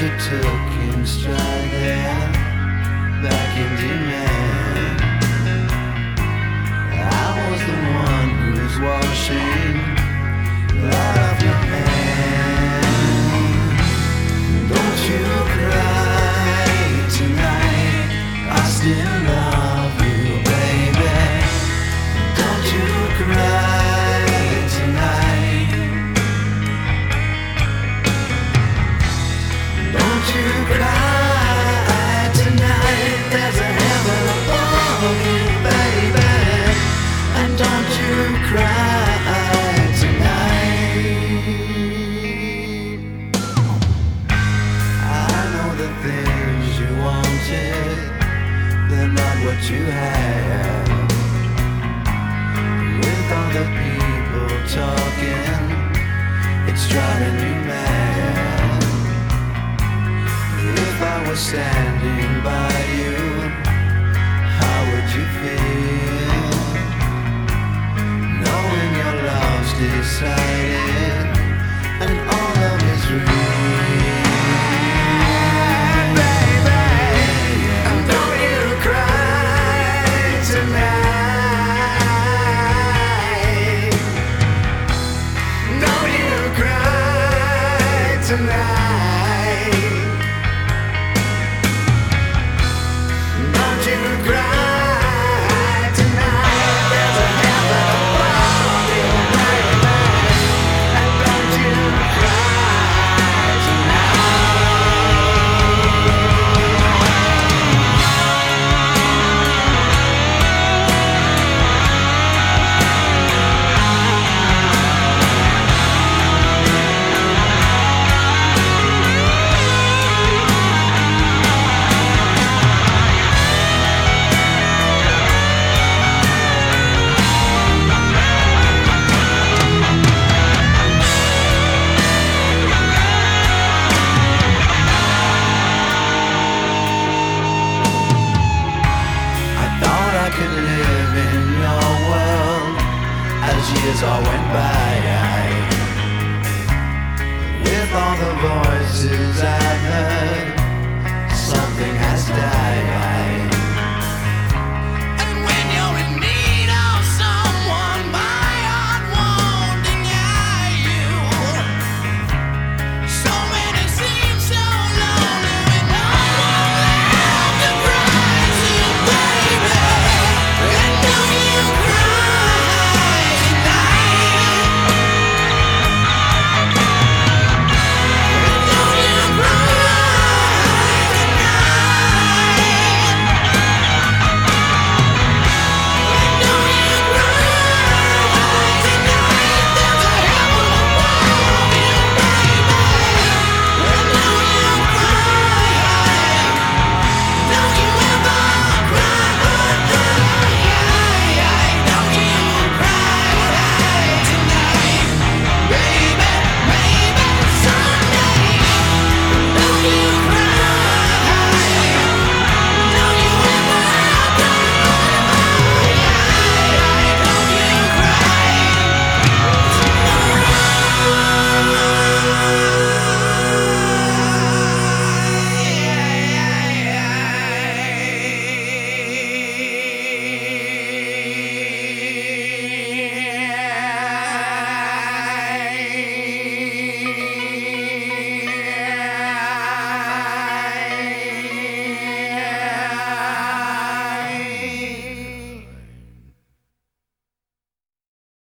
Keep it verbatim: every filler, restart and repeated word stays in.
you took in stride there, back in demand. I was the one who was washing blood off your hand. Don't you cry tonight, I still love you, baby. Don't you cry tonight. Don't you cry tonight, there's a heaven above you, baby. And don't you cry tonight. I know the things you wanted, they're not what you have. With all the people talking, it's driving you mad. If I was standing by you, how would you feel? Knowing your love's decided and all of it's real. Baby, don't you cry tonight. Don't you cry tonight. Don't you cry tonight, there's a heaven above you, baby. And don't you cry years all went by. With all the voices I've heard, something has died.